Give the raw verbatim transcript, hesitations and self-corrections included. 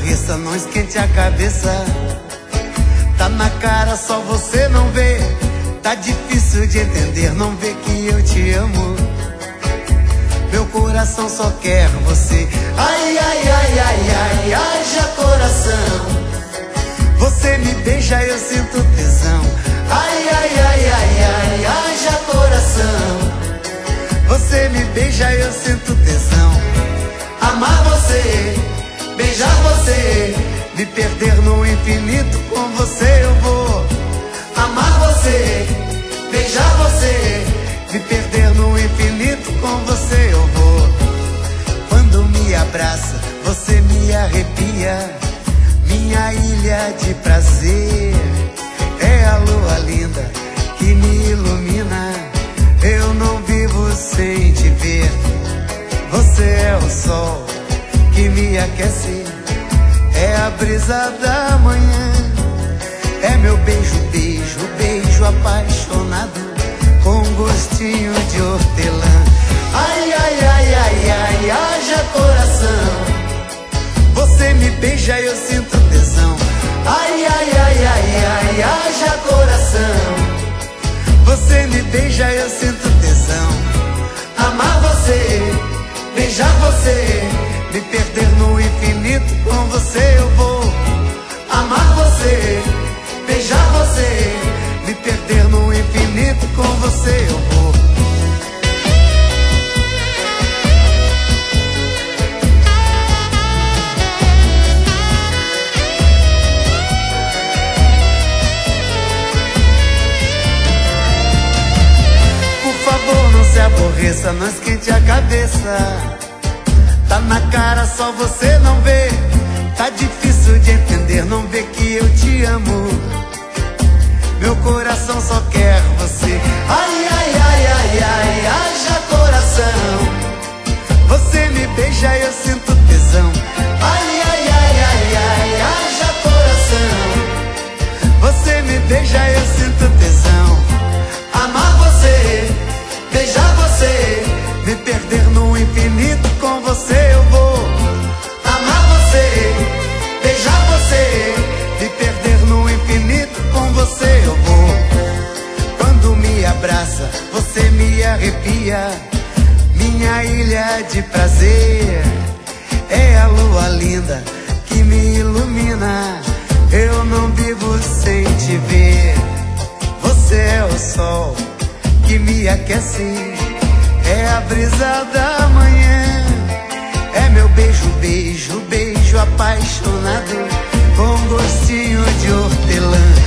aborreça, não esquente a cabeça. Tá na cara, só você não vê. Tá difícil de entender, não vê que eu te amo. Meu coração só quer você. Ai, ai, ai, ai, ai, haja coração. Você me beija, eu sinto tesão. Ai, ai, ai, ai, ai, haja coração. Você me beija, eu sinto tesão. Amar você, beijar você, me perder no infinito, com você eu vou. Amar você, beijar você, me perder no infinito, com você eu vou. Quando me abraça, você me arrepia. Minha ilha de prazer é a lua linda que me ilumina. Eu não vivo sem te ver. Você é o sol que me aquece, é a brisa da manhã. É meu beijo, beijo, beijo apaixonado, com gostinho de hortelã. Ai, ai, ai, ai, ai, haja coração. Você me beija, eu sinto tesão. Ai, ai, ai, ai, ai, haja coração. Você me beija, eu sinto tesão. Amar você, beijar você, me perder no infinito, com você eu vou. Amar você, beijar você, me perder no infinito, com você eu vou. Por favor, não se aborreça, não esquente a cabeça. Tá na cara, só você não vê. Tá difícil de entender, não vê que eu te amo. Meu coração só quer você. Ai, ai, ai, ai, ai, haja coração. Você me beija, eu sinto tesão. Ai, ai, ai, ai, ai, haja coração. Você me beija, eu sinto tesão. Amar você, beijar você, me perder no infinito, com você eu vou. Amar você, beijar você, me perder no infinito, com você eu vou. Quando me abraça, você me arrepia. Minha ilha de prazer é a lua linda que me ilumina. Eu não vivo sem te ver. Você é o sol que me aquece, é a brisa da manhã. É meu beijo, beijo, beijo apaixonado, com gostinho de hortelã.